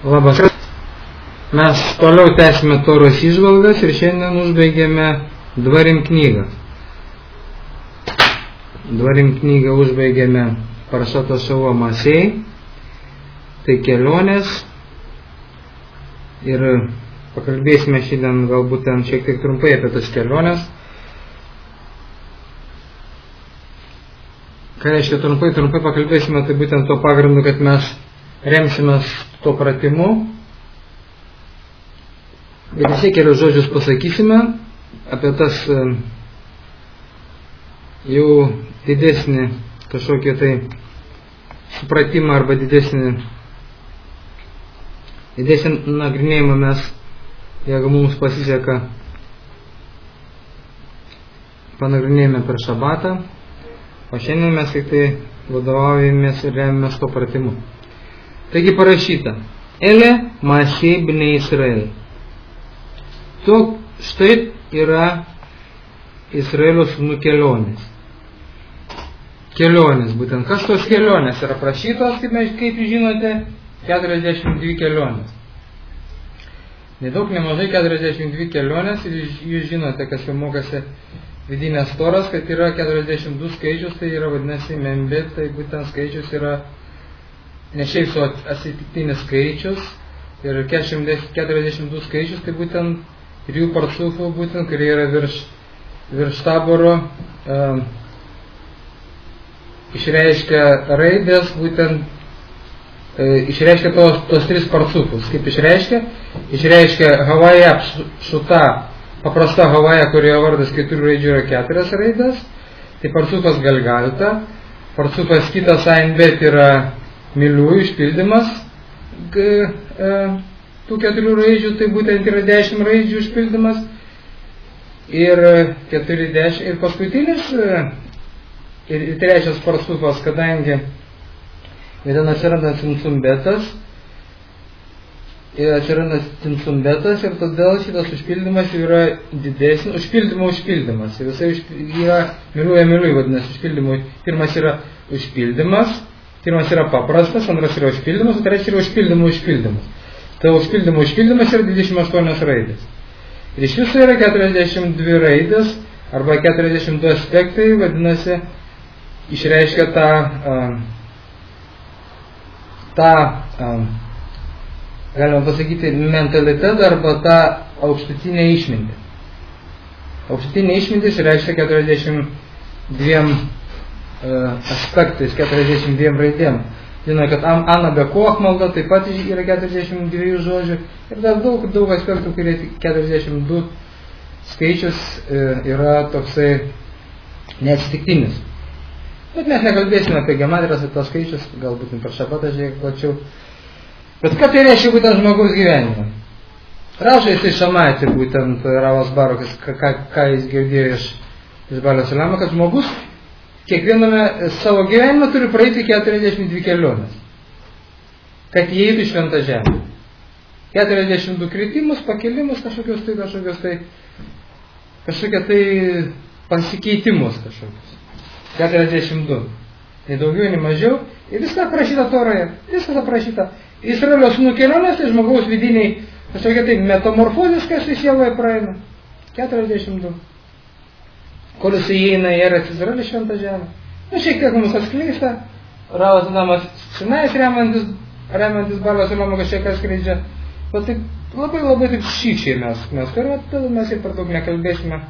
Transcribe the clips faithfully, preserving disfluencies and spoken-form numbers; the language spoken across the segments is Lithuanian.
Labas. Mes toliau tęsime Toros įžvalgas ir šiandien užbaigėme Dvarim knygą. Dvarim knygą užbaigėme Paršato Šavo Masei, tai kelionės, ir pakalbėsime šiandien galbūt ten šiek tiek trumpai apie tas kelionės. Ką reiškia trumpai, trumpai pakalbėsime, tai būtent to pagrindu, kad mes remsimės to pratimu ir visi kelius žodžius pasakysime apie tas jau didesnį kažkokį tai supratimą arba didesnį didesnį nagrinėjimą mes, jeigu mums pasiseka, panagrinėjame per šabatą, o šiandien mes tik tai vadovaujamės ir remiamės to pratimu. Taigi parašyta: Ele Masei bnei Israel. To štai yra Izraelio sūnų kelionės. Kelionės, būtent kas tos kelionės yra aprašytos, kaip, kaip žinote, keturiasdešimt dvi kelionės. Nedaug, nemažai keturiasdešimt dvi kelionės, ir jūs žinote, kas jau mokasi vidinės toras, kad yra keturiasdešimt du skaičius, tai yra vadinasi membet, tai būtent skaičius yra ne šiaip su atsitiktinis skaičius, ir keturiasdešimt du skaičius, tai būtent trijų parsufų, būtent, kurie yra virš, virš taboro, e, išreiškia raidės, būtent e, išreiškia tos, tos tris parsufus. Kaip išreiškia? Išreiškia Havaja šuta, paprasta Havaja, kurioje vardas keturių raidžių yra keturias raidės, tai parsufas Galgalta, parsufas kitas Ainbet yra milių išpildymas g, e, tų keturių raidžių, tai būtent yra dešimt raidžių išpildymas, ir keturi dešimt, ir paskutinis e, ir, ir trečias parsufas, kadangi ten atsiranda cinsumbetas, ir atsiranda cinsumbetas, ir todėl šitas užpildymas yra didesnis, užpildymo užpildymas, ir visai yra miliuja miliui, vadinasi, užpildymo. Pirmas yra užpildymas, pirmas yra paprastas, antras yra užpildymas, o trečias yra užpildymo užpildymas. Tai užpildymo užpildymas yra dvidešimt aštuonios raidės. Ir iš viso yra keturiasdešimt dvi raidės, arba keturiasdešimt du aspektai, vadinasi, išreiškia tą, tą, galima pasakyti, mentalitetą arba tą aukštutinę išmintį. Aukštutinė išmintis reiškia keturiasdešimt dviem aspektais, keturiasdešimt dviem raidėm. Žinoma, kad Ana Bekoch malda taip pat yra keturiasdešimt dviejų žodžių, ir dar daug, daug aspektų, kurie keturiasdešimt du skaičius yra toksai neatsitiktinis. Bet mes nekalbėsime apie gematrijos ir tos skaičius, galbūt per šabatą žiūrėk plačiau. Bet ką tai reiškia būtent žmogaus gyvenimą? Rašo jisai Šamaitį, būtent Ravas Barukas, ką, ką jis girdėjo iš, iš Balio Salamo, kad žmogus kiekviename savo gyvenime turi praeiti keturiasdešimt dvi kelionės, kad įeitų į šventą žemę. keturiasdešimt du kritimus, pakelimus, kažkokius tai, kažkokius tai, kažkokie tai pasikeitimus kažkokius. keturiasdešimt du. Nei daugiau, nei mažiau. Ir viskas aprašyta Toroje. Viskas aprašyta. Izraelio sūnų kelionės, tai žmogaus vidiniai, kažkokie tai metamorfozės, kas į sieloje praeina. keturiasdešimt du. Kol jis įeina į Eretz Izraelį šventą žemę. Nu, šiek tiek mums atskleista. Ravas Adamas Sinais remiantis, remiantis Balio Salamo kažkiek atskleidžia. Bet taip labai labai taip šykščiai mes, mes karvat, tada mes ir per daug nekalbėsime.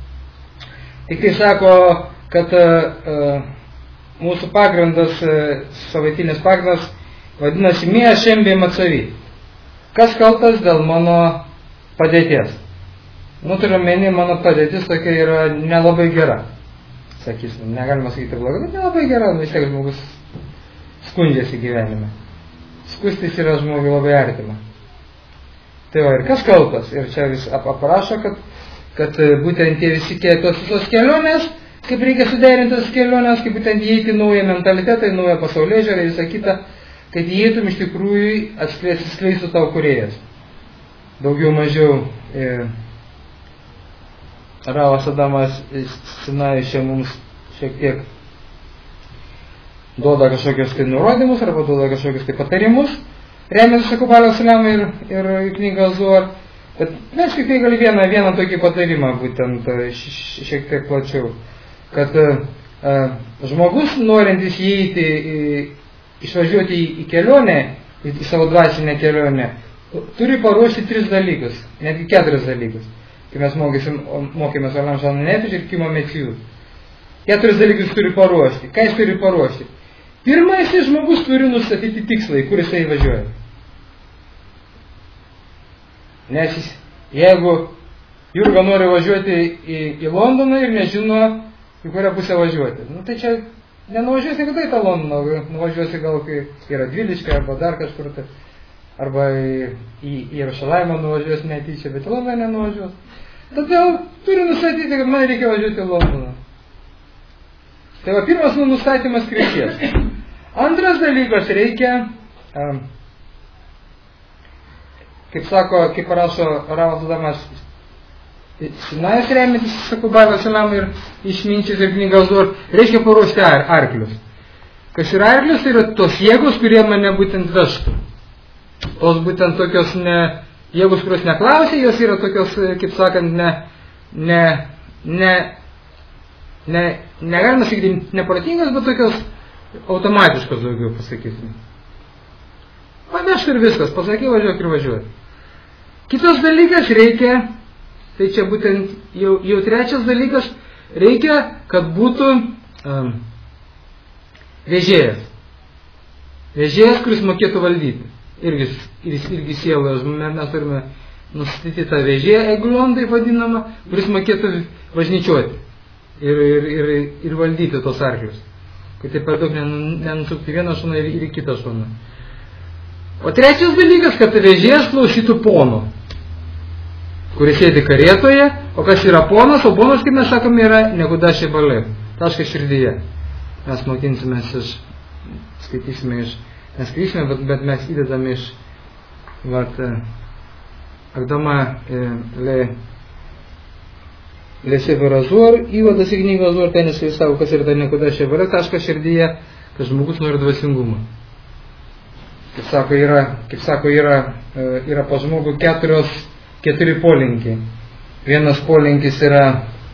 Tik tai sako, kad uh, mūsų pagrindas, uh, savaitinis pagrindas, vadinasi Mia Šembė Matsavi. Kas kaltas dėl mano padėties? Nu, turiu meni, mano padėtis tokia yra nelabai gera. Sakysim, negalima sakyti bloga, bet nelabai gera, vis tiek žmogus skundžiasi gyvenime. Skustis yra žmogui labai artima. Tai va, ir kas kaltas? Ir čia vis ap aprašo, kad, kad būtent tie visi tos visos kelionės, kaip reikia suderinti tas kelionės, kaip būtent įeiti naują mentalitetą, į naują pasaulėžiūrą ir visą kitą, kad įeitum iš tikrųjų atskleistų tavo kūrėjas. Daugiau mažiau e, Ravas Adamas Sinais čia mums šiek tiek duoda kažkokius tai nurodymus arba duoda kažkokius tai patarimus, remiasi Šakub alaihi salam ir, ir knygą Zohar. Bet mes tik tai gali vieną, vieną tokį patarimą, būtent šiek tiek plačiau, kad uh, žmogus, norintis įeiti, išvažiuoti į, į kelionę, į, į savo dvasinę kelionę, turi paruošti tris dalykus, netgi keturis dalykus. Kai mes mokysim, mokėmės Olam Šalom Nefesh ir Kimo Meciut. Keturis dalykus turi paruošti. Ką jis turi paruošti? Pirmasis, žmogus turi nustatyti tikslai, kur jisai važiuoja. Nes jis, jeigu Jurga nori važiuoti į, į Londoną ir nežino, į kurią pusę važiuoti, nu tai čia nenuvažiuosi kada į tą Londoną, nuvažiuosi gal kai yra Dviliška arba dar kažkur tai. Arba į, į Jerušalimą nuvažiuos netyčia, bet į Londoną nenuvažiuos. Todėl turi nustatyti, kad man reikia važiuoti į Londoną. Tai va, pirmas nu, nustatymas krypties. Antras dalykas, reikia, um, kaip sako, kaip parašo Ravas Adamas, Sinajus remiantis Šakub alaihi salam ir išminčius ir knygos Zohar, reikia paruošti ar, arklius. Kas yra arklius, tai yra tos jėgos, kurie mane būtent vežtų. Tos būtent tokios ne, jėgos, kurios neklausė, jos yra tokios, kaip sakant, ne, ne, ne, ne, negalima sakyti neprotingas, bet tokios automatiškos daugiau pasakysim. Pavešk ir viskas, pasakai, važiuok ir važiuok. Kitas dalykas reikia, tai čia būtent jau, jau trečias dalykas, reikia, kad būtų um, vežėjas. Vežėjas, kuris mokėtų valdyti. Irgi, irgi sieloje, mes turime nustatyti tą vežėją, eglon taip vadinamą, kuris mokėtų važnyčiuoti ir, ir, ir, ir valdyti tos arklius. Kad taip per daug nenusukti vieną šoną ir, ir kitą šoną. O trečias dalykas, kad vežėjas klausytų pono, kuris sėdi karietoje, o kas yra ponas, o ponas, kaip mes sakome, yra nekudašė balė, taškas širdyje. Mes mokinsimės iš, skaitysime iš Neskaitysime, bet, bet mes įdedame iš vat, Akdama le, le Sefer Zohar, įvadas į knygą Zohar, ten jis sako, kas yra ta nekudašė balė, taškas širdyje, kad žmogus nori dvasingumą. Kaip sako, yra, kaip sako, yra, yra pas žmogų keturios, keturi polinkiai. Vienas polinkis yra,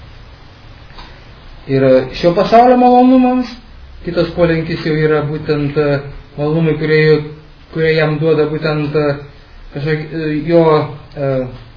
yra šio pasaulio malonumams, kitas polinkis jau yra būtent malonumai, kurie, kurie jam duoda būtent kažkok, jo e,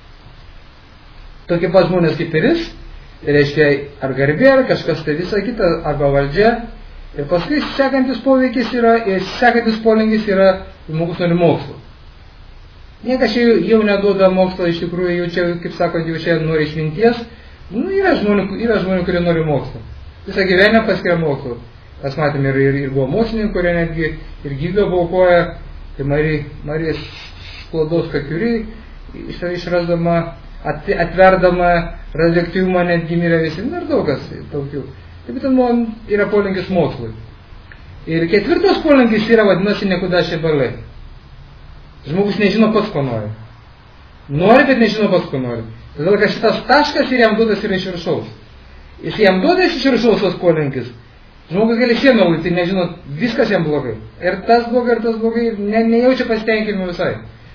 tokie pat žmonės kaip ir jis, tai reiškia ar garbė, ar kažkas tai visa kita, arba valdžia. Ir paskui sekantis poveikis yra, ir sekantis polinkis yra, žmogus nori mokslo. Niekas jau, jau neduoda mokslo, iš tikrųjų, jau čia, kaip sakant, jau čia nori išminties. Nu, yra žmonių, yra žmonių, kurie nori mokslo. Visą gyvenimą paskiria mokslo. Mes matėme ir, ir, ir buvo mokslininkų, kurie netgi ir gyvybę baukoja. Tai Marija, Marija Sklodowska Curie išrasdama, atverdama radioaktyvumą netgi mirė visi, ir daug kas tokių. Tai būtent yra polinkis mokslui. Ir ketvirtas polinkis yra vadinasi nekudašė balė. Žmogus nežino pats, ko nori. Nori, bet nežino pats, ko nori. Todėl, kad šitas taškas ir jam duodas yra iš viršaus. Jis jam duodas iš viršaus tas polinkis. Žmogus gali sieną lūti, nežino, viskas jam blogai. Ir tas blogai, ir tas blogai, ne, nejaučia pasitenkinimo visai.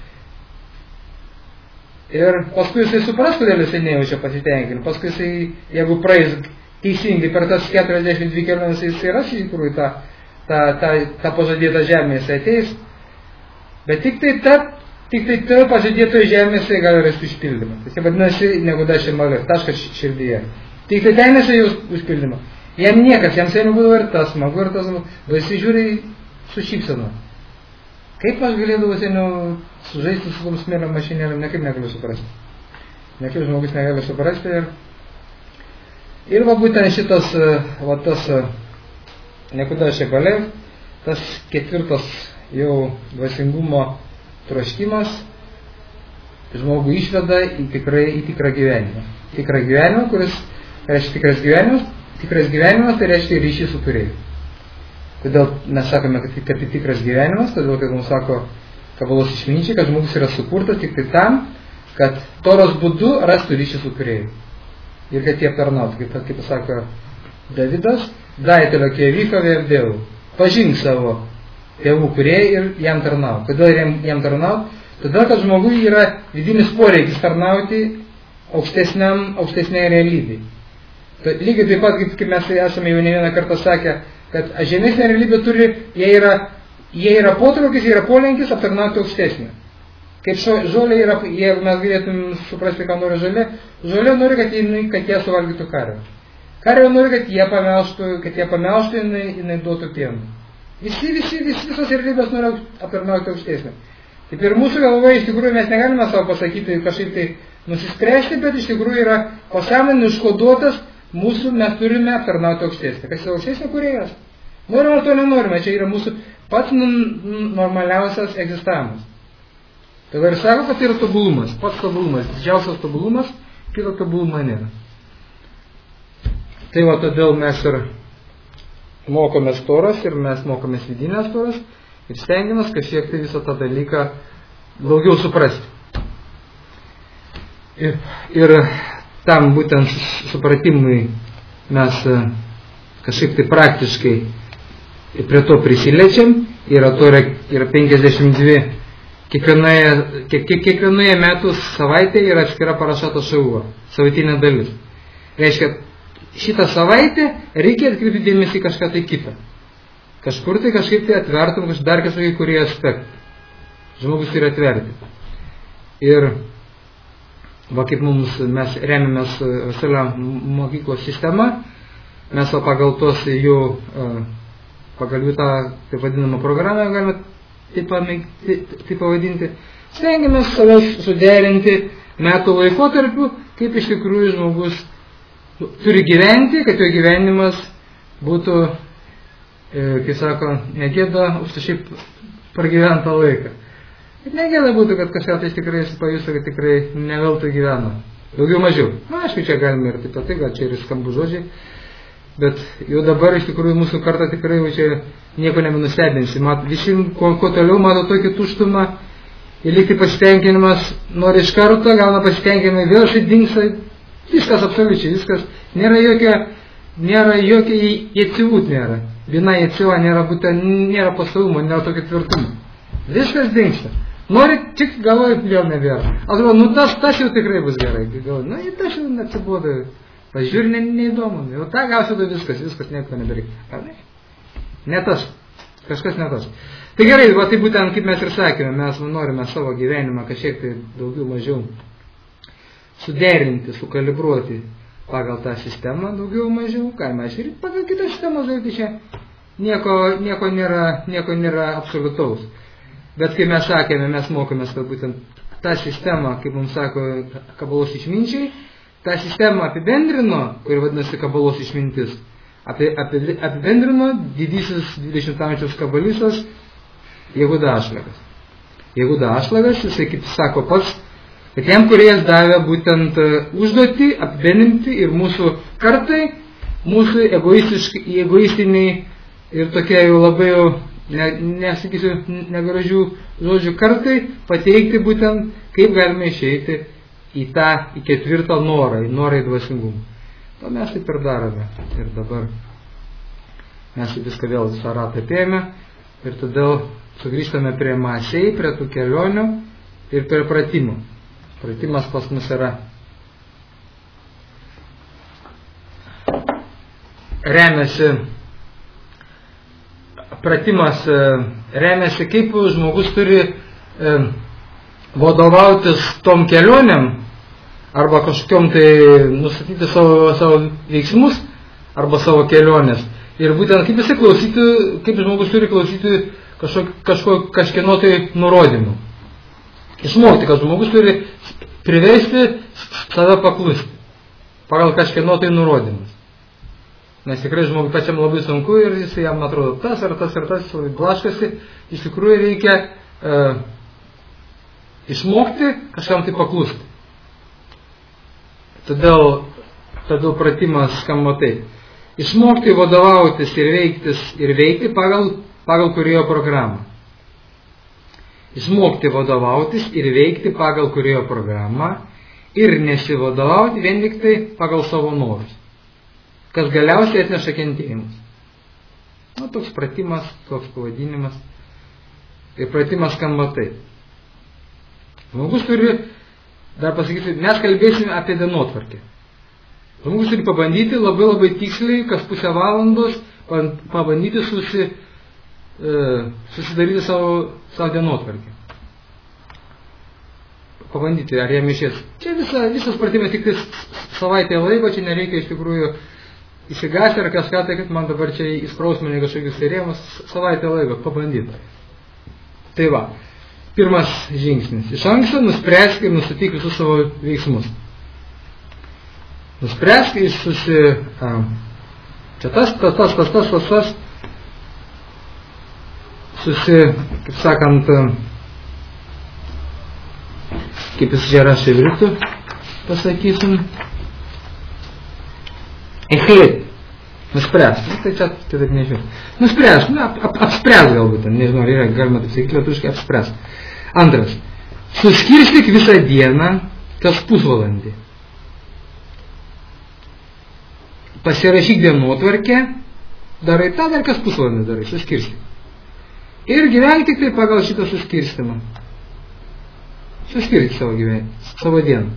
Ir paskui jisai supras, kodėl jisai nejaučia pasitenkinimo. Paskui jisai, jeigu praeis teisingai per tas keturiasdešimt dvi keliones, jisai ras iš tikrųjų tą, tą, tą, tą pažadėtą žemę, jisai ateis. Bet tik tai ta, tik tai ta pažadėtoje žemė jisai gali rasti išpildymą. Tai vadinasi, nekudašė balė, taškas širdyje. Tik tai ten jisai jaus užpildymą. Jam niekas, jam seniai būdavo ir tas smagu, ir tas smagu, bet jisai žiūri su šypsena. Kaip aš galėdavau seniau sužaisti su tom smėlio mašinėlėm, nekaip negaliu suprasti. Nekaip žmogus negali suprasti. Ir, ir va būtent šitas, va tas nekudašė balė, tas ketvirtas jau dvasingumo troškimas žmogų išveda į, tikrai, į tikrą gyvenimą. Tikrą gyvenimą, kuris reiškia tikras gyvenimas. Tikras gyvenimas tai reiškia ryšį su kūrėju. Kodėl mes sakome, kad tai tikras gyvenimas, todėl kad mums sako kabalos išminčiai, kad žmogus yra sukurtas tik tai tam, kad toros būdu rastų ryšį su kūrėju. Ir kad jie aptarnautų, kaip, kaip sako Davidas, daitelio kievyką vėvdėjau, pažink savo tėvų, kurie ir jam tarnauja. Kodėl jam, jam tarnauja? Todėl, kad žmogui yra vidinis poreikis tarnauti aukštesniam, aukštesniai realybei. Tai lygiai taip pat, kaip mes esame jau ne vieną kartą sakę, kad žemesnė realybė turi, jie yra, jie yra potraukis, jie yra polinkis aptarnauti aukštesnį. Kaip šo, žolė yra, jeigu mes galėtum suprasti, ką nori žolė, žolė nori, kad jie, kad jie suvalgytų karvę. Karvė nori, kad jie pamelštų, kad jie pamelštų, jinai, jinai duotų pieno. Visi, visi, visi, visos realybės nori aptarnauti aukštesnį. Taip ir mūsų galvoje iš tikrųjų mes negalime savo pasakyti kažkaip tai nusispręsti, bet iš tikrųjų yra pasąmonė užkoduotas, mūsų mes turime aptarnauti aukštesnį. Kas yra aukštesnė kūrėjas? Norime ar to nenorime, čia yra mūsų pats normaliausias egzistavimas. Tada ir sako, kad tai yra tobulumas, pats tobulumas, didžiausias tobulumas, kito tobulumo nėra. Tai va, todėl mes ir mokomės toras ir mes mokomės vidinės toras ir stengiamės kažkiek tai visą tą dalyką daugiau suprasti. Ir, ir tam būtent supratimui mes kažkaip tai praktiškai prie to prisiliečiam. Yra, to, yra penkiasdešimt dvi kiekvienoje, kiek, kiekvienoje metų savaitė yra atskira parašato šauva, savaitinė dalis. Reiškia, šitą savaitę reikia atkreipti dėmesį kažką tai kitą. Kažkur tai kažkaip tai atvertum dar kažkokį kurį aspektą. Žmogus turi atverti. Ir va kaip mums mes remiamės Vasilio mokyklos sistema, mes va pagal tos jų, pagal jų tą taip vadinamą programą, galime taip, taip, taip pavadinti, stengiamės savęs suderinti metų laikotarpiu, kaip iš tikrųjų žmogus turi gyventi, kad jo gyvenimas būtų, e, kaip sako, negėda už šiaip pragyventą laiką. Ir negėda būtų, kad kažką tai tikrai pajustų, kad tikrai neveltui gyvena. Daugiau mažiau. Na, aišku, čia galime ir taip pat, gal čia ir skambų žodžiai, bet jau dabar iš tikrųjų mūsų kartą tikrai jau čia nieko nebenustebinsi. Mat, visi, kuo, kuo toliau mato tokį tuštumą ir likti pasitenkinimas, nori iš karto, gauna pasitenkinimą, vėl šį dingsta. Viskas absoliučiai, viskas, nėra jokia, nėra jokia jėcivūt nėra. Viena jėciva nėra būtent, nėra pastovumo, nėra tokio tvirtumo. Viskas dingsta. Nori, tik galvoju, vėl nebėra. Atrodo, nu tas, tas jau tikrai bus gerai. Galvoju, nu, tas jau neatsibodo. Pažiūrė, ne, neįdomu. Jau tą gausiu viskas, viskas nieko nebereikia. Ar ne? Ne tas. Kažkas ne tas. Tai gerai, va, tai būtent, kaip mes ir sakėme, mes norime savo gyvenimą kažkiek tai daugiau mažiau suderinti, sukalibruoti pagal tą sistemą daugiau mažiau, galima ir pagal kitą sistemą daryti, čia nieko, nieko, nėra, nieko nėra absoliutaus. Bet kai mes sakėme, mes mokomės, kad būtent tą sistemą, kaip mums sako kabalos išminčiai, tą sistemą apibendrino, kuri vadinasi kabalos išmintis, apie, apie, apibendrino didysis dvidešimto amžiaus kabalistas Jehuda Ašlagas. Jehuda Ašlagas, jisai kaip sako pats, kad jam kūrėjas davė būtent užduotį apibendrinti ir mūsų kartai, mūsų egoistiniai ir tokie jau labai jau, ne, nesakysiu, negražių žodžių kartai, pateikti būtent, kaip galime išeiti į tą, į ketvirtą norą, į norą į dvasingumą. To mes taip ir darome. Ir dabar mes viską vėl visą ratą apėjome ir todėl sugrįžtame prie mąsiai, prie tų kelionių ir prie pratimų. Pratimas pas mus yra remiasi, pratimas remiasi, kaip žmogus turi e, vadovautis tom kelioniam arba kažkokiom tai nustatyti savo, savo veiksmus arba savo kelionės. Ir būtent kaip jisai klausyti, kaip žmogus turi klausyti kažko, kažko, kažkieno tai nurodymų. Išmokti, kad žmogus turi priversti save paklusti pagal kažkieno tai nurodymus. Nes tikrai žmogui pačiam labai sunku ir jis jam atrodo tas ar tas ar tas blaškasi. Iš tikrųjų reikia e, išmokti kažkam tai paklusti. Todėl, todėl pratimas skamba taip. Išmokti vadovautis ir veiktis ir veikti pagal, pagal kūrėjo programą. Išmokti vadovautis ir veikti pagal kūrėjo programą ir nesivadovauti vien tik tai pagal savo norus, kas galiausiai atneša kentėjimus. Na, toks pratimas, toks pavadinimas. Ir pratimas skamba taip. Žmogus turi, dar pasakyti, mes kalbėsime apie dienotvarkę. Žmogus turi pabandyti labai labai tiksliai, kas pusę valandos, pabandyti susi, e, susidaryti savo, savo dienotvarkę. Pabandyti, ar jam išės. Čia visa, visas pratimas tik tai savaitę laiko, čia nereikia iš tikrųjų įsigąsti ar kažką, tai kad man dabar čia įspraus mane kažkokius rėmus, savaitę laiko, pabandyti. Tai va, pirmas žingsnis. Iš anksto nuspręsk ir nustatyk visus savo veiksmus. Nuspręsk ir susi... A, čia tas, tas, tas, tas, tas, tas, tas, susi, kaip sakant, kaip jis čia rašė vyrtų, pasakysim, echlit, nuspręsk, nu, tai čia kitaip nežinau, nuspręsk, nu, ap, ap, apspręsk galbūt, nežinau, ar yra, galima taip sakyti, lietuviškai apspręsk. Antras, suskirstyk visą dieną kas pusvalandį. Pasirašyk dienotvarkę, darai tą, dar kas pusvalandį darai, suskirstyk. Ir gyvenk tik tai pagal šitą suskirstymą. Suskirti savo gyvenimą, savo dieną.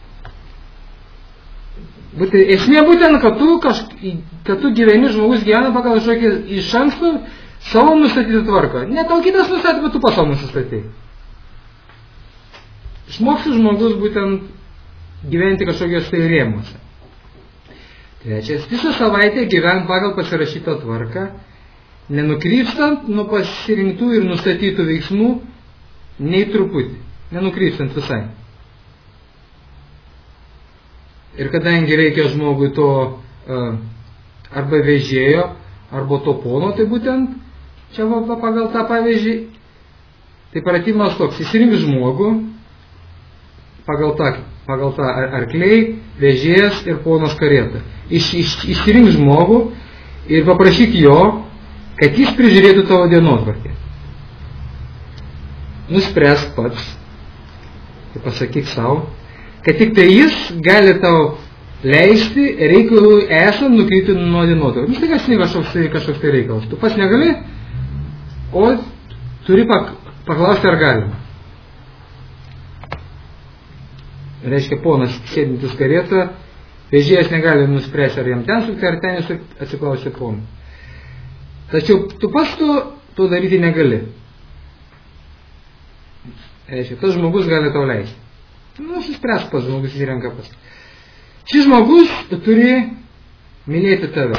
Būtent, esmė būtent, kad tu, kaž, kad tu gyveni, žmogus gyvena pagal kažkokį iš anksto savo nustatytą tvarką. Ne tau kitas nustatė, bet tu pas savo nustatei. Išmoksi žmogus būtent gyventi kažkokios tai rėmuose. Trečias, visą savaitę gyvent pagal pasirašytą tvarką, nenukrypstant nuo pasirinktų ir nustatytų veiksmų, nei truputį. Nenukrypstant visai. Ir kadangi reikia žmogui to uh, arba vežėjo, arba to pono, tai būtent čia va, pagal tą pavyzdį, tai pratimas toks, įsirink žmogų, pagal tą, pagal tą arkliai, vežėjas ir ponas karieta. Iš, iš, įsirink žmogų ir paprašyk jo, kad jis prižiūrėtų tavo dienotvarkę. Nuspręsk pats, tai pasakyk savo, kad tik tai jis gali tau leisti reikalų esant nukreipti nuo dienotvarkės. Nu, tai kas ne kažkoks tai, kažkoks tai reikalas. Tu pats negali, o turi pak, paklausti, ar galima. Reiškia, ponas sėdintis karietą, vežėjas negali nuspręsti, ar jam ten sukti, ar ten jis atsiklausė poną. Tačiau tu pats to, to daryti negali. Reiškia, tas žmogus gali tau leisti. Nu, suspręs pas žmogus, įsirenka pas. Šis žmogus turi mylėti tave.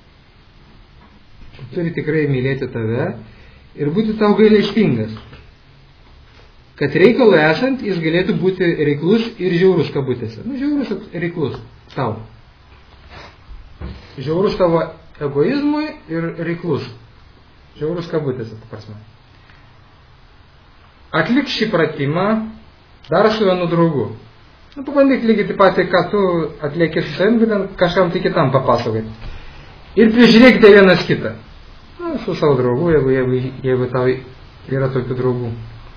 Turi tikrai mylėti tave ir būti tau gailestingas. Kad reikalui esant, jis galėtų būti reiklus ir žiaurus kabutėse. Nu, žiaurus ir reiklus tau. Žiaurus tavo egoizmui ir reiklus. Žiaurus kabutėse, ta prasme. Atlik šį pratimą dar su vienu draugu. Nu, pabandyk lygiai taip pat, ką tu atlieki su savim, būtent kažkam tai kitam papasakoti. Ir prižiūrėkite vienas kitą. Nu, su savo draugu, jeigu, jeigu, jeigu tau yra tokių draugų.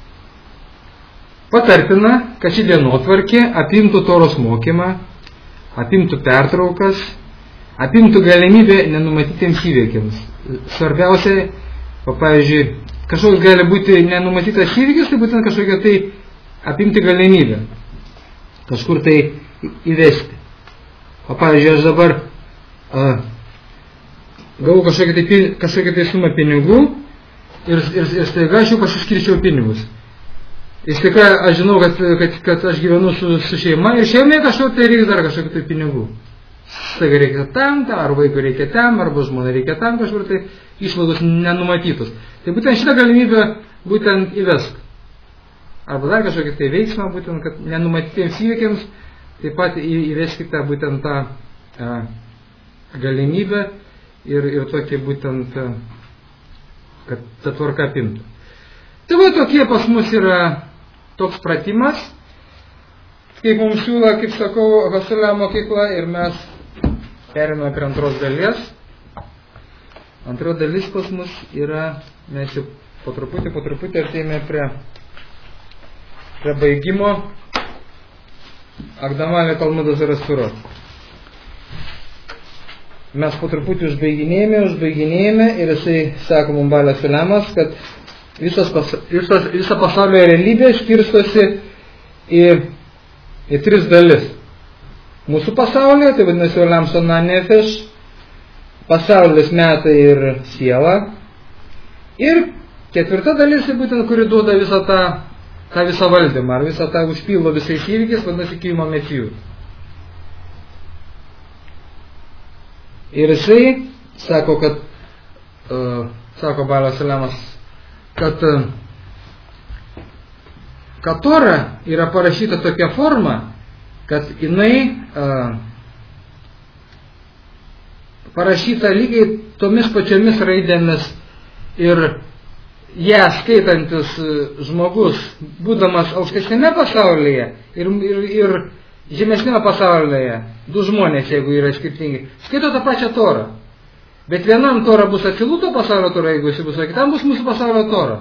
Patartina, kad ši dienotvarkė apimtų Toros mokymą, apimtų pertraukas, apimtų galimybę nenumatytiems įvykiams. Svarbiausia, o, pavyzdžiui, kažkoks gali būti nenumatytas įvykis, tai būtent kažkokia tai apimti galimybę, kažkur tai įvesti. O pavyzdžiui, aš dabar a, gavau kažkokią tai, kažkokią tai sumą pinigų ir, ir, ir staiga aš jau pasiskirčiau pinigus. Ir staiga aš žinau, kad, kad, kad aš gyvenu su, su šeima ir šeimai kažkokiu tai reikia dar kažkokių tai pinigų. Staiga reikia tam, tam, ar vaikui reikia tam, arba žmonai reikia tam, kažkur tai išlaidos nenumatytos. Tai būtent šitą galimybę būtent įvesk. Arba dar kažkokį tai veiksmą, būtent, kad nenumatytiems įvykiams taip pat įveskite būtent tą a, galimybę ir, ir tokį būtent, a, kad ta tvarka apimtų. Tai va tokie pas mus yra toks pratimas, kaip mums siūlo, kaip sakau, Hasulio mokykla ir mes periname prie antros dalies. Antro dalis pas mus yra, mes jau po truputį, po truputį artėjame prie prie baigimo Akdamavė Talmudas yra surot. Mes po truputį užbaiginėjame, užbaiginėjame ir jisai sako mums Balio Sulemas, kad visas, visas, visa pasaulio realybė skirstosi į, į tris dalis. Mūsų pasaulyje, tai vadinasi Olam Shana Nefesh, pasaulis, metai ir siela. Ir ketvirta dalis, būtent, kuri duoda visą tą, tą visą valdymą, ar visą tą užpildo visais įvykiais, vadinasi Kiyumo Mesiut. Ir jisai sako, kad, uh, sako Baalas Salamas, kad, uh, kad Tora yra parašyta tokia forma, kad jinai uh, parašyta lygiai tomis pačiomis raidėmis ir ją skaitantis žmogus, būdamas aukštesnėme pasaulyje ir, ir, ir žemesnėme pasaulyje, du žmonės, jeigu yra skirtingi, skaito tą pačią Torą. Bet vienam Tora bus atsiluto pasaulio Tora, jeigu jis bus, o kitam bus mūsų pasaulio Tora.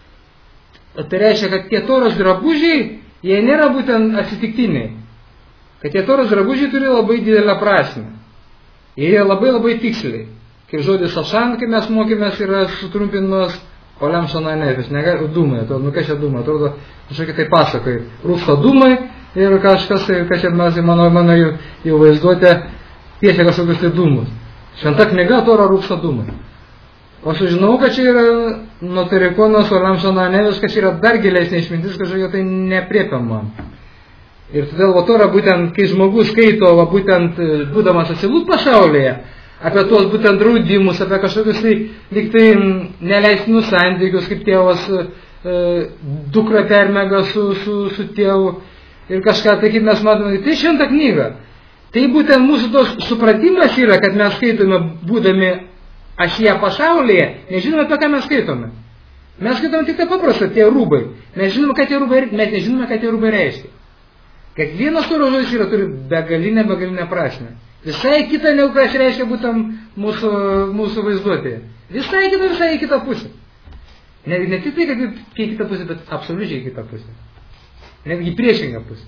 Tai reiškia, kad tie Toros drabužiai, jie nėra būtent atsitiktiniai. Kad tie Toros drabužiai turi labai didelę prasmę. Jie yra labai labai tiksliai. Kaip žodis Ašan, kai mes mokėmės, yra sutrumpinus Olam Shana Nefesh, negali, dūmai, atrodo, nu kas čia dūmai, atrodo, kažkokie tai pasakai, rūksta dūmai ir kažkas, kas čia mes, mano, mano jau, jau vaizduotė, piešia kažkokius tai dūmus. Šventa knyga, Tora rūksta dūmai. O sužinau, kad čia yra notarikonas Olam Shana Nefesh, kas yra dar gilesnė išmintis, kažkokia tai nepriepiama. Ir todėl va Tora būtent, kai žmogus skaito, va būtent, būdamas atsilut pasaulyje, apie tuos būtent draudimus, apie kažkokius tai lyg tai neleistinus santykius, kaip tėvas e, dukra permega su, su, su tėvu ir kažką, tai kaip mes matome, tai šventa knyga. Tai būtent mūsų tos supratimas yra, kad mes skaitome būdami ašyje pasaulyje, nežinome, apie ką mes skaitome. Mes skaitome tik tai paprastą, tie rūbai. Mes žinome, kad tie rūbai, mes nežinome, kad tie rūbai reiškia. Kiekvienas Toros žodis yra turi begalinę, begalinę prasmę. Visai kita, negu kas reiškia būtent mūsų, mūsų vaizduotėje. Visai kita, visai į kitą pusę. Ne, ne tik tai, kad į kitą pusę, bet absoliučiai į kitą pusę. Netgi priešingą pusę.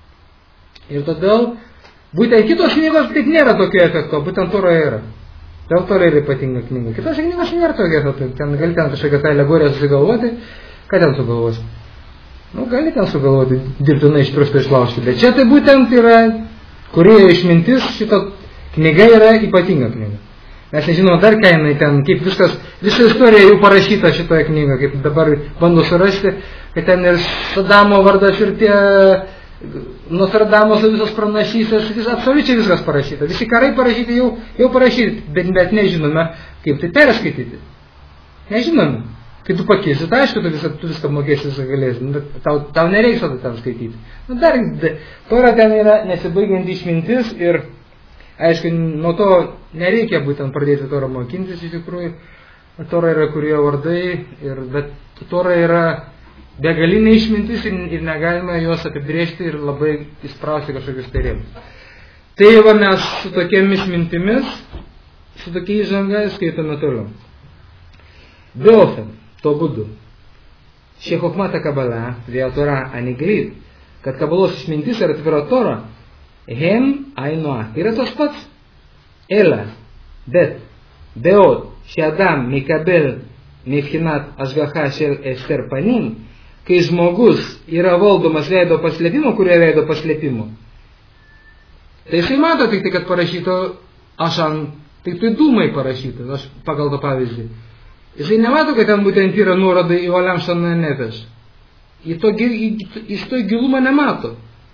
Ir todėl, būtent kitos knygos taip nėra tokio efekto, būtent Toroje yra. Dėl Tora yra ypatinga knyga. Kitos knygos nėra tokio efekto. Ten gali ten kažkokią tą alegoriją susigalvoti. Ką ten sugalvosi? Nu, gali ten sugalvoti, dirbtinai iš piršto išlaužti. Bet čia tai būtent yra, kurioje išmintis, šita knyga yra ypatinga knyga. Mes nežinome dar, ką jinai ten, kaip viskas, visa istorija jau parašyta šitoje knygoje, kaip dabar bando surasti, kad ten ir Sadamo vardas ir tie Nostradamos visos pranašystės, vis, absoliučiai viskas parašyta. Visi karai parašyti jau, jau parašyti, bet, bet nežinome, kaip tai perskaityti. Nežinome. Kai tu pakeisi, tai aišku, tu viską, tu viską mokėsi, viską galėsi, bet tau, tau nereiks tada tam skaityti. Nu, dar, Tora ten yra nesibaigianti išmintis ir, aišku, nuo to nereikia būtent pradėti Torą mokintis iš tikrųjų. Tora yra kurie vardai, ir, bet Tora yra begalinė išmintis ir, ir negalime jos apibrėžti ir labai įsprausti kažkokius terėmus. Tai va mes su tokiamis mintimis, su tokia įžanga skaitome toliau. Beofen. To būdu. Šie Chochmata Kabala, Vėtora Aniglit, kad Kabalos išmintis yra atvira Tora, hem ainoa, yra tos pats. Ela, bet, beot, šiadam mikabel mifhinat ashgacha šel ester panim, kai žmogus yra valdomas veido paslėpimo, kurio veido paslėpimo. Tai jisai mato tik tai, kad parašyto ašan, tik tai dūmai parašyta, aš pagal tą pavyzdį. Jisai nemato, kad ten būtent yra nuoroda į Olam Shana Nefesh. Jis to, to gilumą nemato.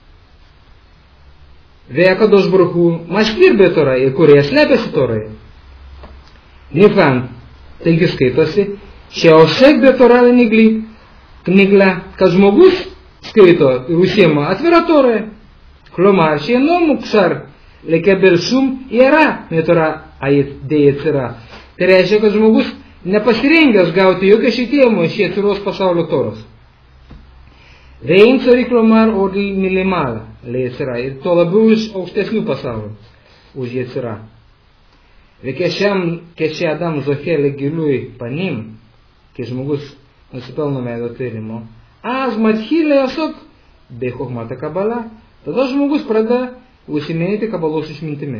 Ve'akadosh baruch hu maskir beTorah, ir kurie slepiasi Toroje. Nifan, taigi skaitosi, she'osek beTorah niglit, knigla, kad žmogus skaito ir užsiema atvira Toroje. Klomar, she'eno muksar lekebel shum yra meTorah ayet deyetzira. Tai reiškia, kad žmogus nepasirengęs gauti jokio šitėjimo iš Jeciros pasaulio Toros. Vein cari klomar odi milimala leicira, ir to labiau iš aukštesnių pasaulio už Jecirą. Vekešiam Adam zochele giliui panim, kai žmogus nusipelno veido tyrimo, az matchilė asok be Chochmata Kabala, tada žmogus pradeda užsiminėti Kabalos išmintimi.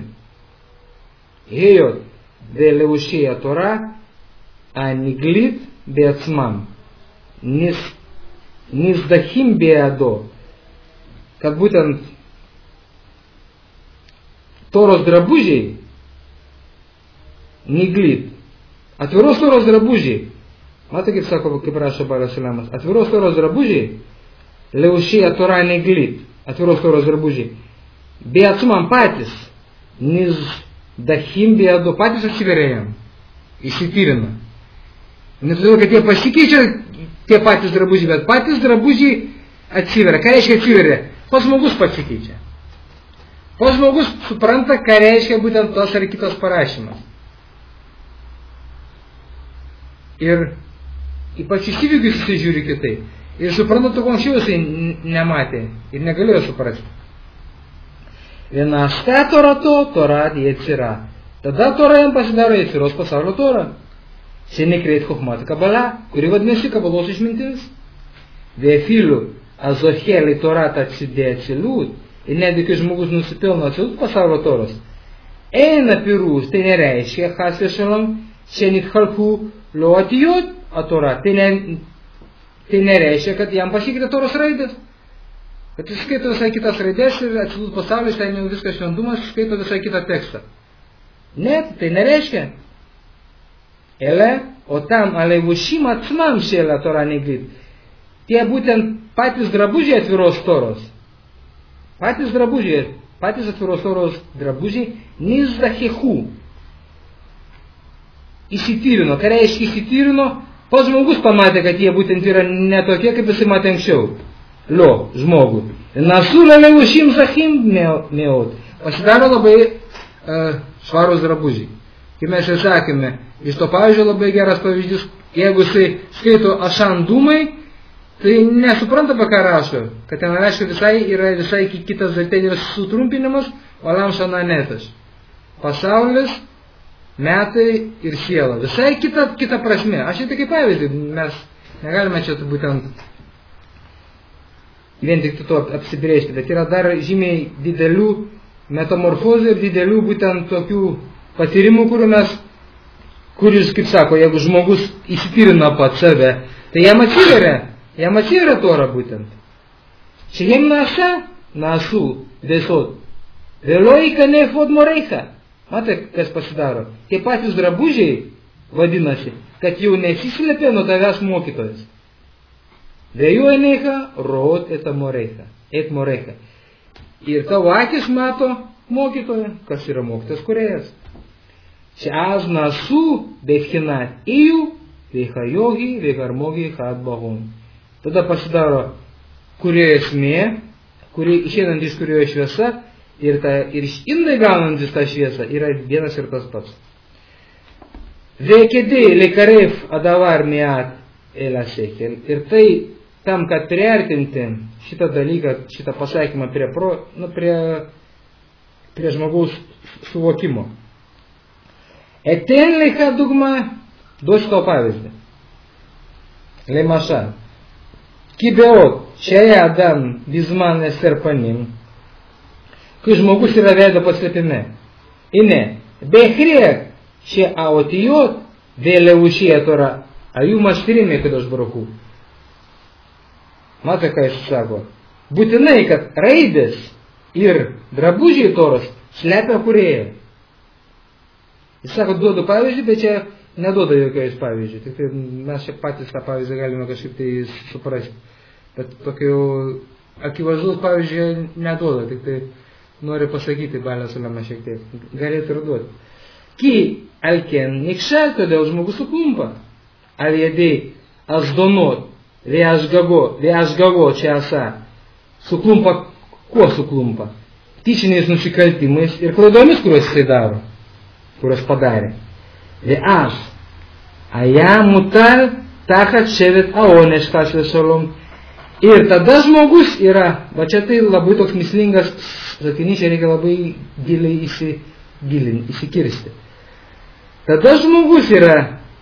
Hejot, dėlė užšėja Tora, Aniglit beatsmam. nis, nisdachim beado, kad būtent Toros drabužiai, niglit, atviros Toros drabužiai, matai kaip sako, kaip rašo Baras Alemas, atviros Toros drabužiai, leušėja Tora niglit, atviros Toros drabužiai, beatsumam patys, nisdachim beado, patys atsiverėjam, įsityrina. Ne todėl, kad jie pasikeičia tie patys drabužiai, bet patys drabužiai atsiveria. Ką reiškia atsiveria? Pats žmogus pasikeičia. Pats žmogus supranta, ką reiškia būtent tos ar kitos parašymas. Ir ypač įsivygius jisai žiūri kitaip. Ir supranta to, ko anksčiau jisai nematė ir negalėjo suprasti. Viena šte Tora to, Tora Jecira. Tada Tora jam pasidaro Jeciros pasaulio Tora. Senekret Chochmat Kabala, kuri vadinasi Kabalos išmintis. Vėfilių azocheliai Torat atsidė atsiliūt, ir netgi kai žmogus nusipilno atsiliūt pasaulio Toros, eina pirūs, tai nereiškia, Chasvė Šalam, Senit Halchų Liotijot, Atora, tai, ne, tai nereiškia, kad jam pasikeitė Toros raidės. Kad jis skaito visai kitas raidės ir atsiliūt pasaulis, ten jau viskas šventumas, skaito visai kitą tekstą. Ne, tai nereiškia. Ele, o tam alevušim atsmam šėlė Tora neglit. Tie būtent patys drabužiai atviros Toros. Patys drabužiai, patys atviros Toros drabužiai nizdachechu. Įsityrino. Ką reiškia įsityrino? Pats žmogus pamatė, kad jie būtent yra ne tokie, kaip jisai matė anksčiau. Lio, žmogų. Nasul alevušim zachim meot. Pasidaro labai uh, švarus drabužiai. Kaip mes jau sakėme, iš to pavyzdžio labai geras pavyzdys, jeigu jisai skaito ašan dūmai, tai nesupranta, apie ką rašo, kad ten reiškia visai yra visai kitas, tai yra sutrumpinimas, olam šananetas. Pasaulis, metai ir siela. Visai kita, kita prasme. Aš tai kaip pavyzdį, mes negalime čia būtent vien tik to apsibrėžti, bet yra dar žymiai didelių metamorfozų ir didelių būtent tokių patyrimų, kurių mes, kuris, kaip sako, jeigu žmogus įsityrina pat save, tai jam atsiveria, jam atsiveria Tora būtent. Šejem nasa, nasu, desot, vėloika nefod moreicha. Matai, kas pasidaro? Tie patys drabužiai, vadinasi, kad jau nesislėpė nuo tavęs mokytojas. Vėju eneicha, rot et moreicha, et moreicha. Ir tavo akis mato mokytoją, kas yra mokytas kūrėjas. Šeaz nasu bechtinat iju, veichajogi, veiharmogi, hadbahon. Tada pasidaro kurioje esmė, kuri išeinant iš kurioje šviesa, ir, ta, ir iš indai gaunantis tą šviesą yra vienas ir tas pats. Veikėdė leikareif adavar miat elasekel. Ir tai tam, kad priartinti šitą dalyką, šitą pasakymą prie, pro, nu, prie, prie žmogaus suvokimo. Eten lecha dugma, duosiu to pavyzdį. Lemaša. Kibeot, šeja adam bizman eser panim, kai žmogus yra veido paslėpime. Ine, bechriek, šie aotijot, vėliaušėje Tora, aju maštirime kadosh baruchu. Matai, ką jis sako? Būtinai, kad raidės ir drabužiai Toros slepia kūrėją. Jis sako, duodu pavyzdį, bet čia neduoda jokiais pavyzdžių. Tik tai mes čia patys tą pavyzdį galime kažkaip tai suprasti. Bet tokio akivaizdus pavyzdžių neduoda, tik tai nori pasakyti Balės Ulema šiek tiek. Galėtų ir duoti. Ki alken nikšel, todėl žmogus suklumpa. Al jedei asdonot, vėašgago, vėašgago čia esa. Suklumpa, kuo suklumpa? Tyčiniais nusikaltimais ir klaidomis, kuriuos jisai daro, kuriuos padarė. Vėaš, aja mutal tachat ševet aoneš Chasvė Šalom. Ir tada žmogus yra, va čia tai labai toks mislingas sakinys, čia reikia labai giliai įsigilinti, įsikirsti. Tada žmogus yra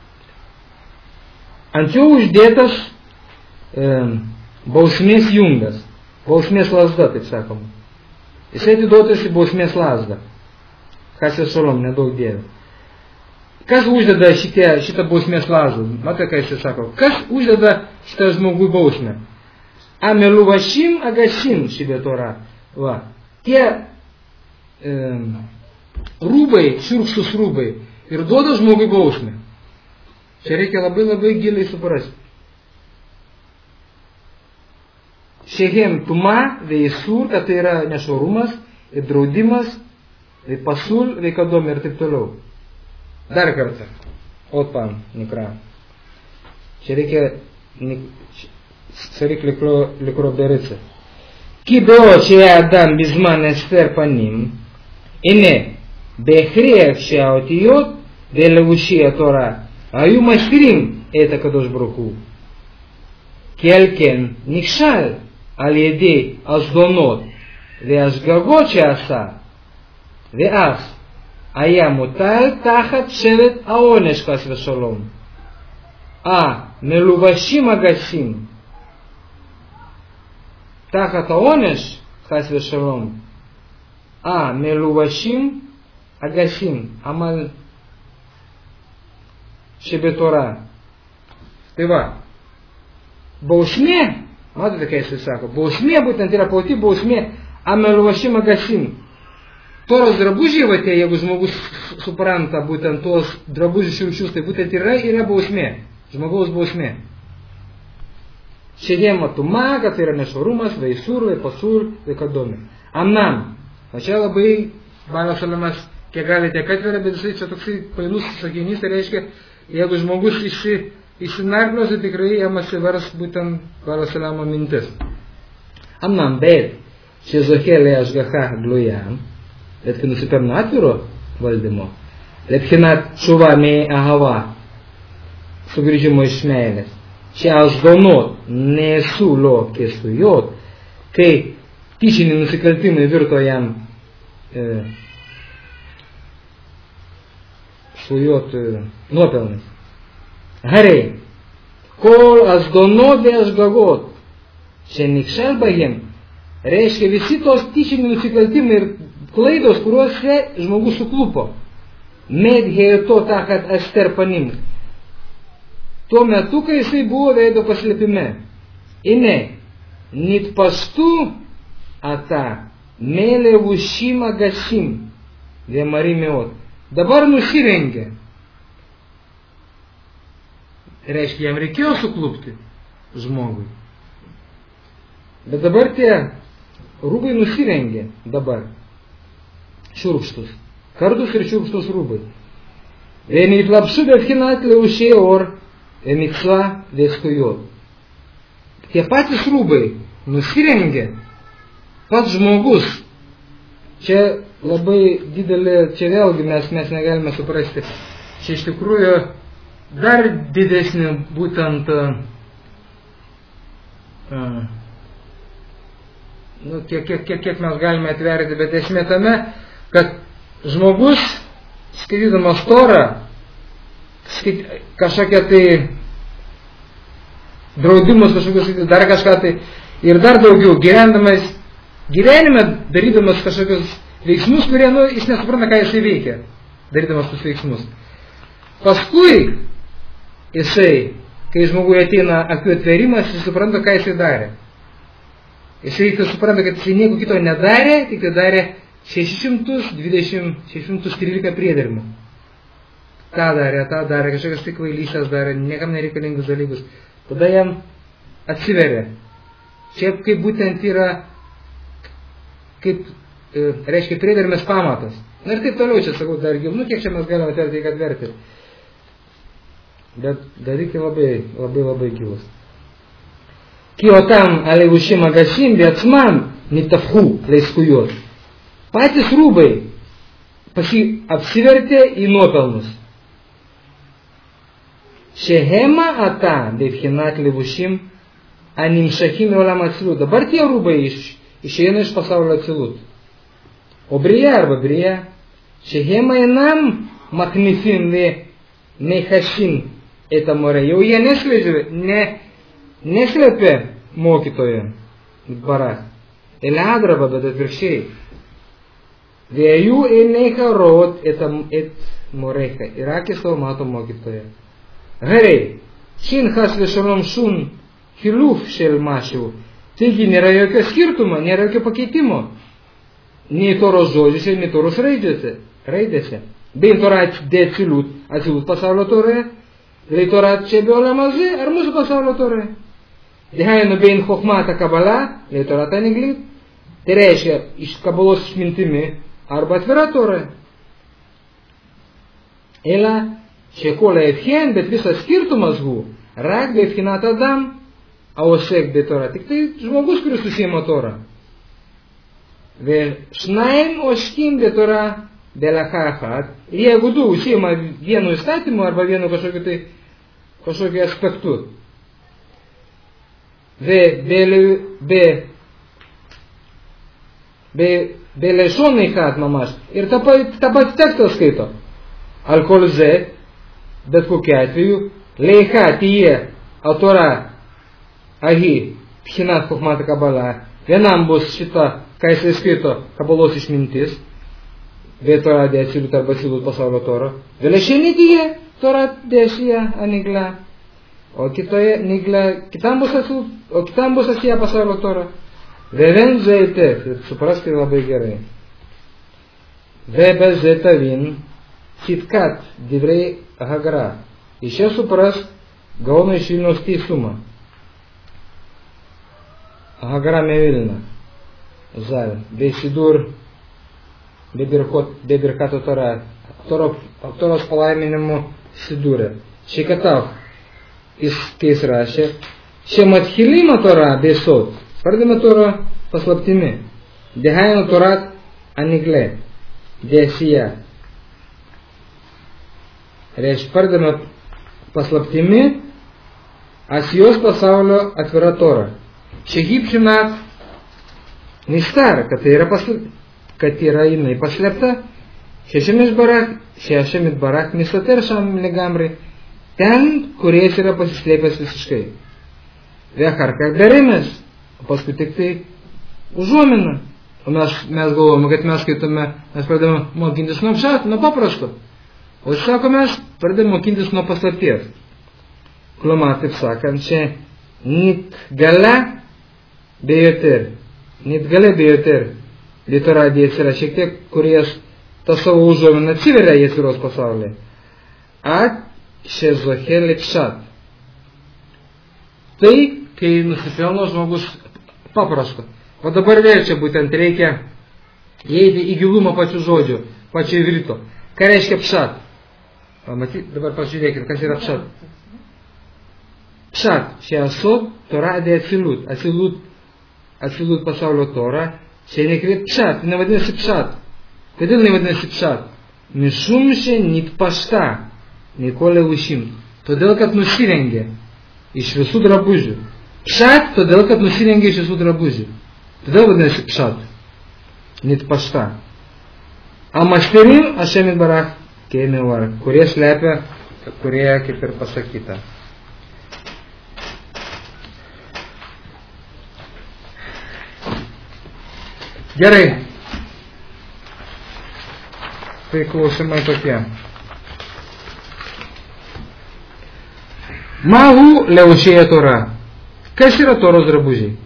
ant jo uždėtas e, bausmės jungas, bausmės lazda, taip sakoma. Jisai atiduotas į bausmės lazdą. Chasvė Šalom, nedaug dievė. Kas uždeda šitie, šitą bausmės lazdą? Matai, ką jisai sako? Kas uždeda šitą žmogų bausmę. Ameluvashim agasim šibetora. Va. Tie e, rūbai, šiurkštus rūbai ir duoda žmogui bausmę. Čia reikia labai labai giliai suprasti. Šehem tuma, veisur, kad tai yra nešvarumas, ir draudimas, ir pasul, veikadom ir taip toliau. Dar kartą. Otpan, nikra. Čia reikia, צריך לקרוא, לקרוא ברצף. כי בעוד שהאדם בזמן הסתר פנים, הנה, בהכרח שהאותיות בלבושי התורה היו מסתירים את הקדוש ברוך הוא. כי על כן נכשל על ידי הזדונות והשגגות שעשה, ואז היה מוטל תחת שבט העונש חס ושלום. המלובשים הגסים תחת העונש חס ושלום, המלובשים הגסים, עמל שבתורה. Tai va, bausmė, matote, kai jis sako, bausmė būtent yra pati bausmė ameluvashim agasim. Toros drabužiai, va, tie, jeigu žmogus supranta būtent tos drabužių šiurkščius, tai būtent yra, yra bausmė, žmogaus bausmė. Šedėma tuma, kad tai yra nešvarumas, vaisur, vaipasur, vaikadomi. Amnam. O čia labai, Balas Šalamas, kiek galite atveria, bet jisai čia toksai painus sakinys, tai reiškia, jeigu žmogus išsi, išsinarplios, tai tikrai jam atsivers būtent Balas Šalamo mintis. Amnam, bet, čia zohelė ashgacha gluja, bet kai nusipirna atviro valdymo, lebhinat šuva mei ahava, sugrįžimo iš meilės. שההזדונות נעשו לו כזכויות, כטישני nusikaltimai virto jam e, זכויות e, nuopelnais. הרי כל הזדונות והשגגות שנכשל בהם, reiškia visi tos tyčiniai nusikaltimai ir klaidos, kuriuose žmogus suklupo, medhėto tachat ester panim, tuo metu, kai jisai buvo veido paslėpime. Ine, nitpastu ata, melevushim agasim, vėmarimiot. Dabar nusirengė. Reiškia, jam reikėjo suklupti žmogui. Bet dabar tie rūbai nusirengė dabar. Šiurkštus. Kardus ir šiurkštus rūbai. Vieni įtlapsu bevhinat leušė or, Emiksa vėskujot. Tie patys rūbai nusirengė pats žmogus. Čia labai didelė, čia vėlgi mes, mes negalime suprasti. Čia iš tikrųjų dar didesnį būtent uh, nu, kiek, kiek, kiek, kiek mes galime atverti, bet esmė tame, kad žmogus, skaitydamas Torą, kažkokia tai draudimus, kažkokius, dar kažką tai ir dar daugiau gyvendamas, gyvenime darydamas kažkokius veiksmus, kurie, nu, jis nesupranta, ką jisai veikia, darydamas tus veiksmus. Paskui jisai, kai žmogui ateina akių atverimas, jis supranta, ką jisai darė. Jisai supranta, kad jisai nieko kito nedarė, tik tai darė šeši šimtus dvidešimt, šeši šimtus trylika priederimų. tą darė, tą darė, kažkokias tai kvailysės darė, niekam nereikalingus dalykus. Tada jam atsiveria. Čia kaip būtent yra, kaip, e, reiškia, priedermės pamatas. Na ir taip toliau čia, sakau, dar gilu, nu kiek čia mes galime atverti, kad verti. Bet dalykai labai, labai, labai gilus. Ki otam alevushim agasim בעצמם נתפחו לזכויות. Patys rūbai pasi apsivertė į nuopelnus. Šehema ata bevchinat levushim animshachim מעולם atsilut. Dabar tie rūbai iš, išeina iš pasaulio atsilut. O brija arba brija šehema einam maknifim ve nechashim etamore. Jau jie neslėpia, ne, neslėpia mokytoje baras. Eliadraba, bet atvirkščiai. Vėjų eineicha rod et morecha. Ir akis savo mato mokytoje. Gerai, šin has vešalom šun Hiluf šel mašiau. Taigi nėra jokio skirtumo, nėra jokio pakeitimo. Nei Toros žodžiuose, nei Toros raidėse. raidėse. Bein Torat de Atsilut, Atsilut pasaulio Toroje, Lei Torat čia Beolem Azė, ar mūsų pasaulio Toroje. Dehainu bein Chochmata Kabala, Lei Torat Aniglit, tai reiškia iš Kabalos išmintimi arba atvira Toroje. Ela שכל ההבחן, bet visas skirtumas הוא רק בבחינת אדם העוסק בתורה. tik tai žmogus, kuris užsiima Torą. ושניים עוסקים בתורה בהלכה אחת. Jeigu du užsiima vienu įstatymu arba vienu kažkokiu tai kažkokiu aspektu. בלשון אחד ממש. ir tą patį tekstą skaito. על כל זה bet kokiu atveju, leicha tije autora ahi pchinat Chochmata Kabala, vienam bus šita, ką jisai skaito, Kabalos išmintis, be Torah de Atsilut arba Atsilut pasaulio Torą, vėlešinį tije Torah de Asija anigla, o kitoje nigla, kitam bus Atsilut, o kitam bus Asija pasaulio Torą. Vėven zaitė, suprasti labai gerai. Vebe zaitavin, kitkat divrei Hagara. Iš čia supras gauna iš Vilniaus teisumą. Hagara Mevilna. Zavin. Bei Sidur, bei Birkato Torah. Toros palaiminimu Sidūrė. Šikatav. Kai jis rašė. Čia matchilima Torah bei Sod. Pradėme Torą paslaptimi. Dehainu Torat anigle. Desija. Reiškia, pradame paslaptimi Asijos pasaulio atvira Tora. Šehip žinat nistar, kad tai yra paslapta, kad yra jinai paslėpta. Šešimit barak, šešimit barak misater šam legamrai. Ten, kuris yra pasislėpęs visiškai. Veharka darimės, o paskui tik tai užuomina. O mes, mes galvojame, kad mes skaitome, mes pradėjome mokintis nuo pšat, nuo paprasto. O sako, mes pradėjome mokintis nuo paslapties. Kloma, taip sakant, čia nit gale bejoter, nit gale bejoter, litoradijas yra šiek tiek, kuries tą savo užuominą atsiveria Jėzuros pasaulyje. At šezohelė pšat. Tai, kai nusipelno žmogus paprasto. O dabar vėl čia būtent reikia įeiti į gilumą pačių žodžių, pačių ivrito. Ką reiškia pšat? Matyt, dabar pažiūrėkit, kas yra pšat. Pšat, čia asod, Torah de Atsilut. Atsilut, Atsilut pasaulio Torą. Čia nekvėt pšat, nevadinasi pšat. Kodėl nevadinasi pšat? Mishum še nit pašta, nikolė ušim. Todėl, kad nusirengė iš visų drabužių. Pšat, todėl, kad nusirengė iš visų drabužių. Todėl vadinasi pšat. Nit pašta. Amašterim Ašemit Barach. Kėmėvar, kurie slepia, kurie kaip ir pasakyta. Gerai. Tai klausimai tokie. Mahu leušėja Tora. Kas yra Toros drabužiai?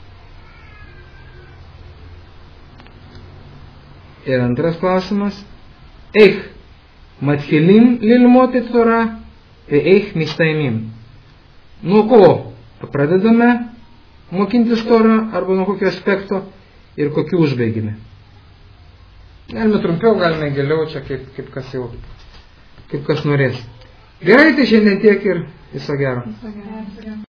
Ir antras klausimas. Eich. Mathilim lilmoti Torą, eich mistaimim. Nuo ko pradedame mokintis Torą, arba nuo kokio aspekto ir kokių užbaigime. Galime trumpiau, galime giliau, čia kaip, kaip kas jau, kaip kas norės. Gerai, tai šiandien tiek ir viso gero.